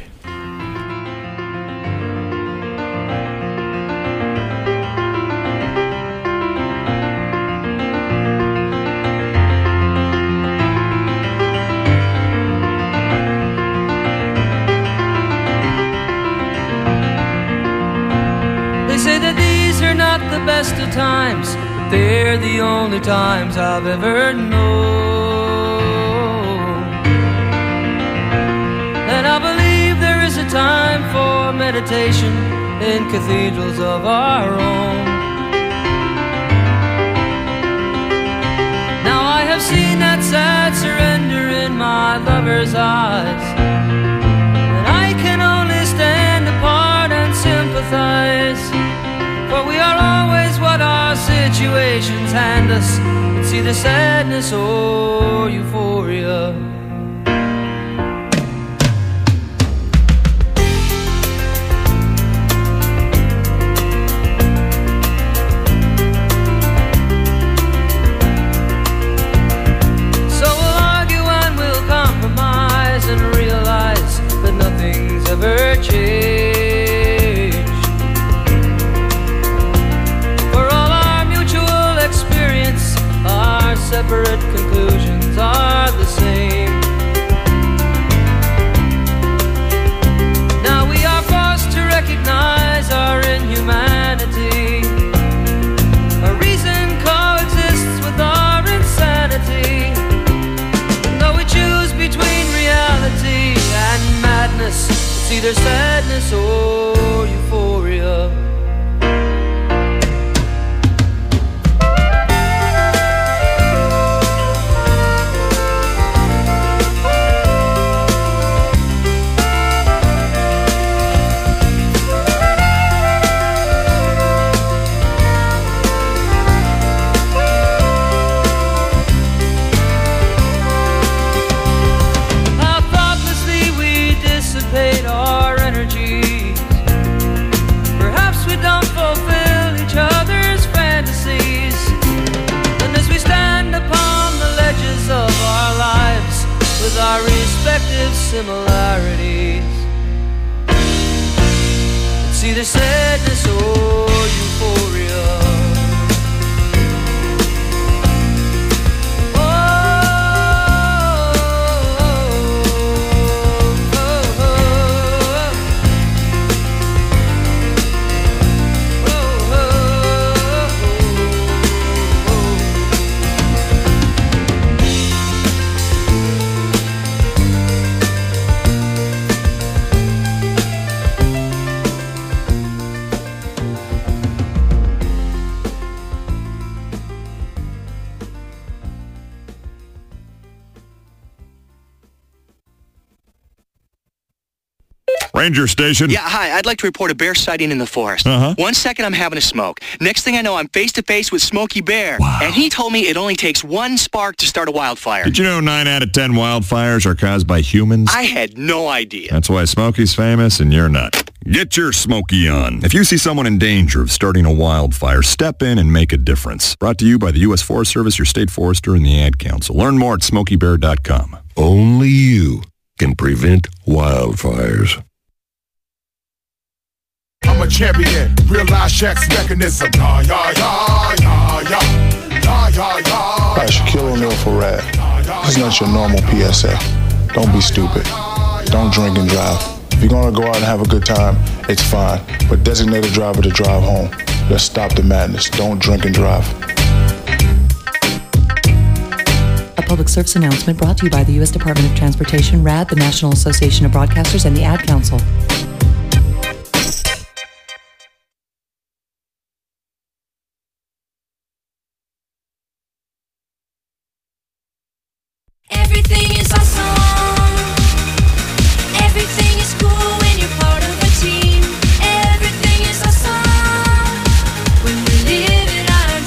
Best of times, but they're the only times I've ever known. And I believe there is a time for meditation in cathedrals of our own. Now I have seen that sad surrender in my lover's eyes, and I can only stand apart and sympathize. For we are always what our situations hand us. It's either sadness or euphoria. So we'll argue and we'll compromise and realize that nothing's ever changed. Separate conclusions are the same. Now we are forced to recognize our inhumanity. A reason coexists with our insanity. And though we choose between reality and madness, it's either sadness or euphoria. Our respective similarities, it's either sadness or euphoria. Ranger Station. Yeah, hi. I'd like to report a bear sighting in the forest. Uh-huh. One second I'm having a smoke. Next thing I know, I'm face-to-face with Smokey Bear. Wow. And he told me it only takes one spark to start a wildfire. Did you know nine out of ten wildfires are caused by humans? I had no idea. That's why Smokey's famous and you're not. Get your Smokey on. If you see someone in danger of starting a wildfire, step in and make a difference. Brought to you by the U S Forest Service, your state forester, and the Ad Council. Learn more at smokey bear dot com. Only you can prevent wildfires. I'm a champion, realize Shaq's mechanism. Yeah, yeah, yeah, yeah, yeah, yeah, yeah, yeah. Hi, Shaquille O'Neal for Rad. This is not your normal P S A. Don't be stupid. Don't drink and drive. If you're gonna go out and have a good time, it's fine. But designate a driver to drive home. Let's stop the madness. Don't drink and drive. A public service announcement brought to you by the U S Department of Transportation, RAD, the National Association of Broadcasters, and the Ad Council. Everything is awesome. Everything is cool when you're part of a team. Everything is awesome when we're living our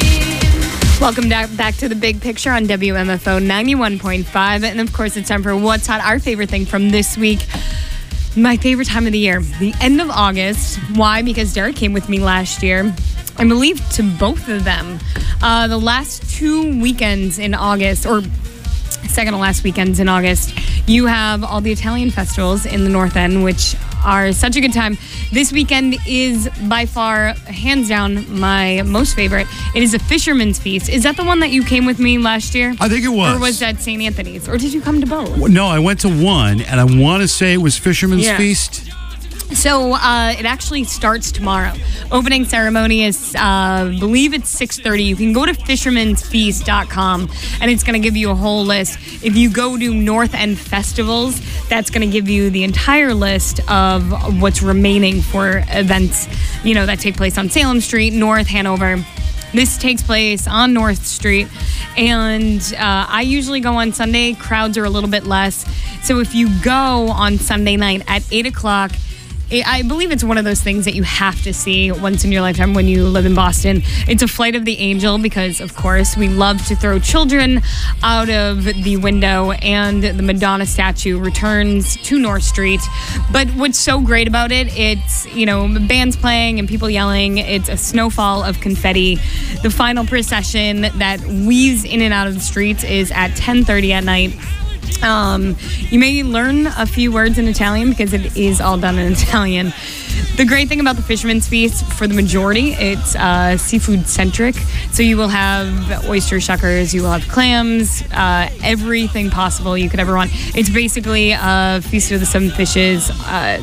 dream. Welcome back back to the Big Picture on W M F O ninety-one point five. And of course, it's time for What's Hot, our favorite thing from this week. My favorite time of the year, the end of August. Why? Because Derek came with me last year. I believe to both of them. Uh, the last two weekends in August, or second to last weekends in August, you have all the Italian festivals in the North End, which are such a good time. This weekend is by far, hands down, my most favorite. It is a Fisherman's Feast. Is that the one that you came with me last year? I think it was. Or was that Saint Anthony's? Or did you come to both? No, I went to one, and I want to say it was Fisherman's Yeah. Feast. So uh, it actually starts tomorrow. Opening ceremony is, uh, I believe it's six thirty. You can go to fishermans feast dot com, and it's going to give you a whole list. If you go to North End Festivals, that's going to give you the entire list of what's remaining for events, you know, that take place on Salem Street, North Hanover. This takes place on North Street, and uh, I usually go on Sunday. Crowds are a little bit less. So if you go on Sunday night at eight o'clock, I believe it's one of those things that you have to see once in your lifetime when you live in Boston. It's a Flight of the Angel because, of course, we love to throw children out of the window, and the Madonna statue returns to North Street. But what's so great about it, it's, you know, bands playing and people yelling. It's a snowfall of confetti. The final procession that weaves in and out of the streets is at ten thirty at night. Um, you may learn a few words in Italian because it is all done in Italian. The great thing about the Fisherman's Feast, for the majority, it's uh, seafood centric. So you will have oyster shuckers, you will have clams, uh, everything possible you could ever want. It's basically a Feast of the Seven Fishes uh,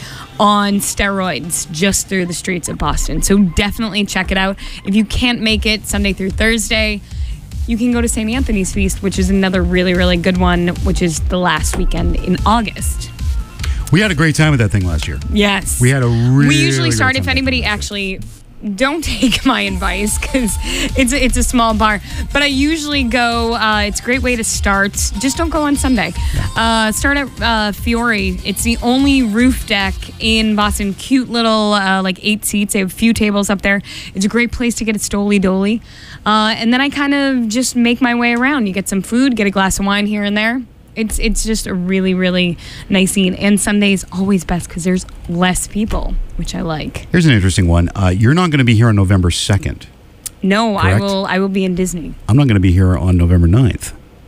on steroids just through the streets of Boston. So definitely check it out. If you can't make it Sunday through Thursday, you can go to Saint Anthony's Feast, which is another really, really good one, which is the last weekend in August. We had a great time with that thing last year. Yes. We had a really We usually great start, time if anybody actually, don't take my advice because it's, a- it's a small bar, but I usually go, uh, it's a great way to start. Just don't go on Sunday. Uh, start at uh, Fiore. It's the only roof deck in Boston. Cute little, uh, like eight seats. They have a few tables up there. It's a great place to get a stoli-doli. Uh, and then I kind of just make my way around. You get some food, get a glass of wine here and there. It's it's just a really, really nice scene. And Sunday's always best because there's less people, which I like. Here's an interesting one. Uh, you're not going to be here on November second. No, I Correct? will I will be in Disney. I'm not going to be here on November ninth.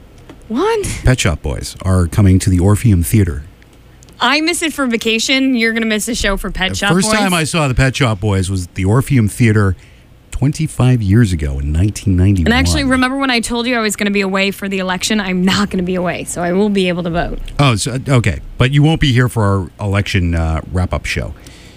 What? Pet Shop Boys are coming to the Orpheum Theater. I miss it for vacation. You're going to miss the show for Pet Shop First Boys? time I saw the Pet Shop Boys was at the Orpheum Theater twenty-five years ago in nineteen ninety-one. And actually, remember when I told you I was going to be away for the election? I'm not going to be away, so I will be able to vote. Oh, so, okay. But you won't be here for our election uh, wrap-up show.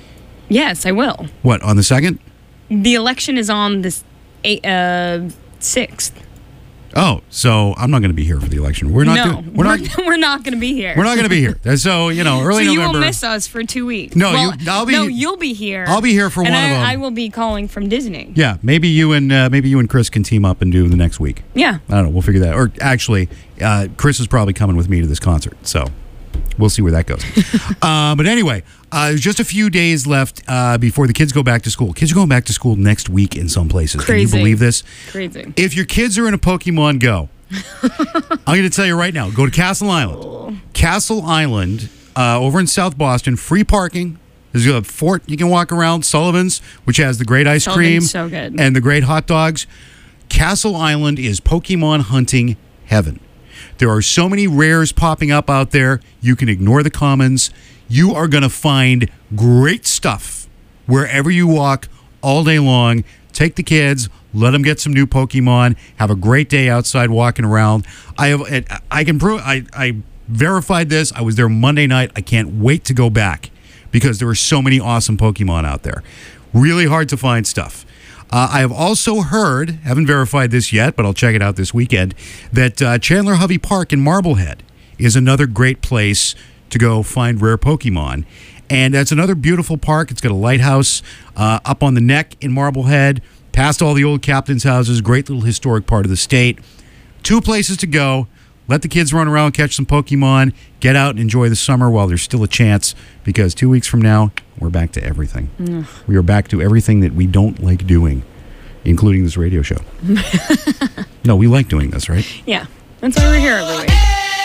Yes, I will. What, on the second? The election is on the eight, uh, sixth. Oh, so I'm not going to be here for the election. We're not no, doing, we're, we're, not we're not going to be here. we're not going to be here. So, you know, early so you November. will miss us for two weeks. No, well, you, I'll be No, you'll be here. I'll be here for and one I, of them. I will be calling from Disney. Yeah, maybe you and uh, maybe you and Chris can team up and do the next week. Yeah. I don't know. We'll figure that. Or actually, uh, Chris is probably coming with me to this concert, so we'll see where that goes. uh, but anyway, uh, there's just a few days left uh, before the kids go back to school. Kids are going back to school next week in some places. Crazy. Can you believe this? Crazy. If your kids are in a Pokemon Go, I'm going to tell you right now, go to Castle Island. Castle Island, uh, over in South Boston, free parking. There's a fort you can walk around, Sullivan's, which has the great ice Sullivan's cream so good. and the great hot dogs. Castle Island is Pokemon hunting heaven. There are so many rares popping up out there, you can ignore the commons. You are going to find great stuff wherever you walk all day long. Take the kids, let them get some new Pokemon, have a great day outside walking around. I have, I can prove, I, I verified this. I was there Monday night. I can't wait to go back because there are so many awesome Pokemon out there. Really hard to find stuff. Uh, I have also heard, haven't verified this yet, but I'll check it out this weekend, that uh, Chandler Hovey Park in Marblehead is another great place to go find rare Pokemon. And that's another beautiful park. It's got a lighthouse uh, up on the neck in Marblehead, past all the old captain's houses, great little historic part of the state. Two places to go. Let the kids run around, catch some Pokemon, get out and enjoy the summer while there's still a chance, because two weeks from now, we're back to everything. Ugh. We are back to everything that we don't like doing, including this radio show. No, we like doing this, right? Yeah, that's why we're here every week.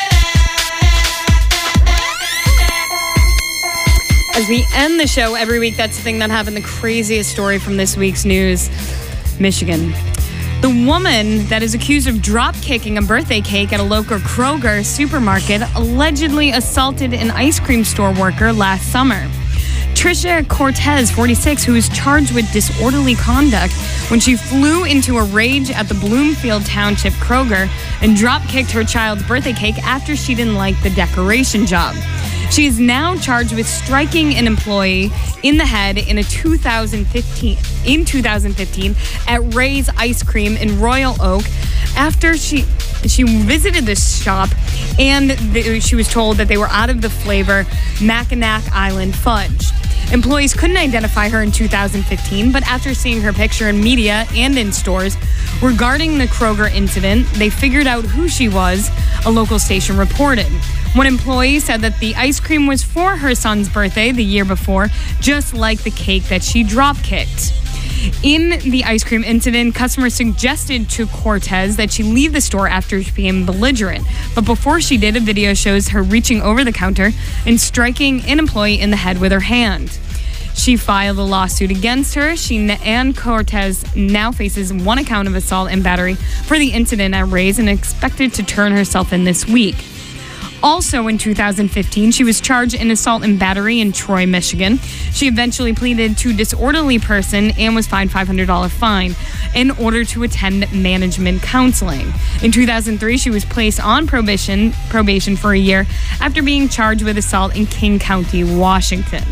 As we end the show every week, that's the thing that happened, the craziest story from this week's news. Michigan. The woman that is accused of drop kicking a birthday cake at a local Kroger supermarket allegedly assaulted an ice cream store worker last summer. Trisha Cortez, forty-six, who was charged with disorderly conduct when she flew into a rage at the Bloomfield Township Kroger and drop-kicked her child's birthday cake after she didn't like the decoration job. She is now charged with striking an employee in the head in a two thousand fifteen in two thousand fifteen at Ray's Ice Cream in Royal Oak after she she visited this shop and the, she was told that they were out of the flavor Mackinac Island fudge. Employees couldn't identify her in two thousand fifteen, but after seeing her picture in media and in stores regarding the Kroger incident, they figured out who she was, a local station reported. One employee said that the ice cream was for her son's birthday the year before, just like the cake that she drop-kicked. In the ice cream incident, customers suggested to Cortez that she leave the store after she became belligerent. But before she did, a video shows her reaching over the counter and striking an employee in the head with her hand. She filed a lawsuit against her. She and Cortez now faces one account of assault and battery for the incident at Ray's and expected to turn herself in this week. Also in two thousand fifteen, she was charged in assault and battery in Troy, Michigan. She eventually pleaded to disorderly person and was fined five hundred dollars fine in order to attend management counseling. In two thousand three, she was placed on probation, probation for a year after being charged with assault in King County, Washington.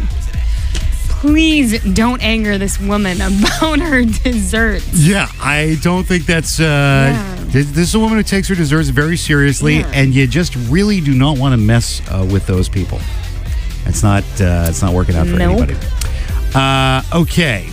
Please don't anger this woman about her desserts. Yeah, I don't think that's... Uh, Yeah. This this is a woman who takes her desserts very seriously, Yeah. and you just really do not want to mess uh, with those people. It's not, uh, it's not working out for Nope. anybody. Uh, okay.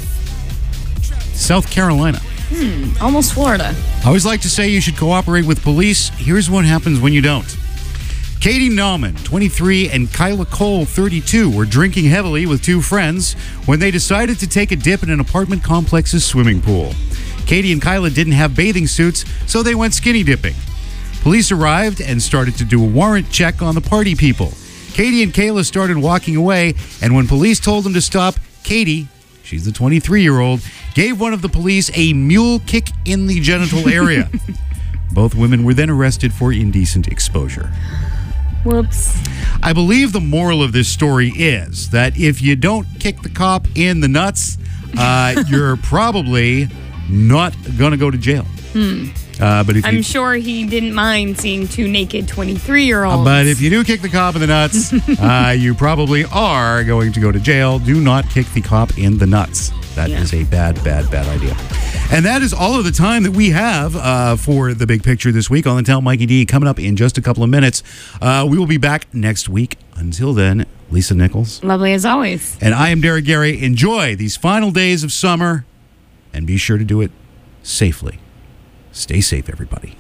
South Carolina. Hmm, almost Florida. I always like to say you should cooperate with police. Here's what happens when you don't. Katie Nauman, twenty-three, and Kyla Cole, thirty-two, were drinking heavily with two friends when they decided to take a dip in an apartment complex's swimming pool. Katie and Kyla didn't have bathing suits, so they went skinny dipping. Police arrived and started to do a warrant check on the party people. Katie and Kayla started walking away, and when police told them to stop, Katie, she's the twenty-three-year-old, gave one of the police a mule kick in the genital area. Both women were then arrested for indecent exposure. Whoops. I believe the moral of this story is that if you don't kick the cop in the nuts, uh, you're probably not going to go to jail. Hmm. Uh, but if I'm you, sure he didn't mind seeing two naked twenty-three-year-olds. uh, but if you do kick the cop in the nuts, uh, you probably are going to go to jail. Do not kick the cop in the nuts. That Yeah. is a bad, bad, bad idea. And that is all of the time that we have uh, for the big picture this week on the Tell Mikey D. Coming up in just a couple of minutes. Uh, we will be back next week. Until then, Lisa Nichols. Lovely as always. And I am Derek Gary. Enjoy these final days of summer and be sure to do it safely. Stay safe, everybody.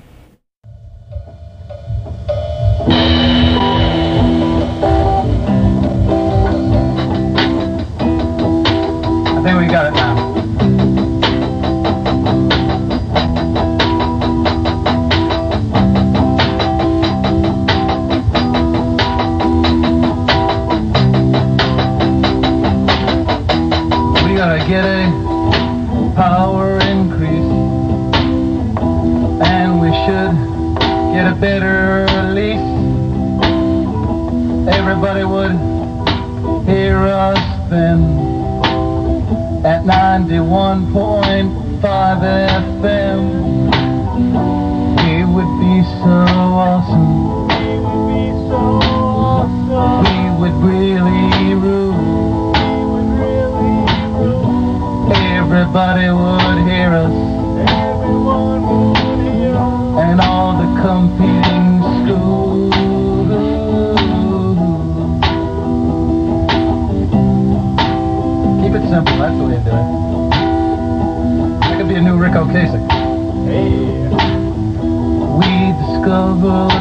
I think we got it now. We gotta get a power increase, and we should get a better lease. Everybody would hear us then at ninety-one point five F M. It would be so awesome. We would really rule. Everybody would hear us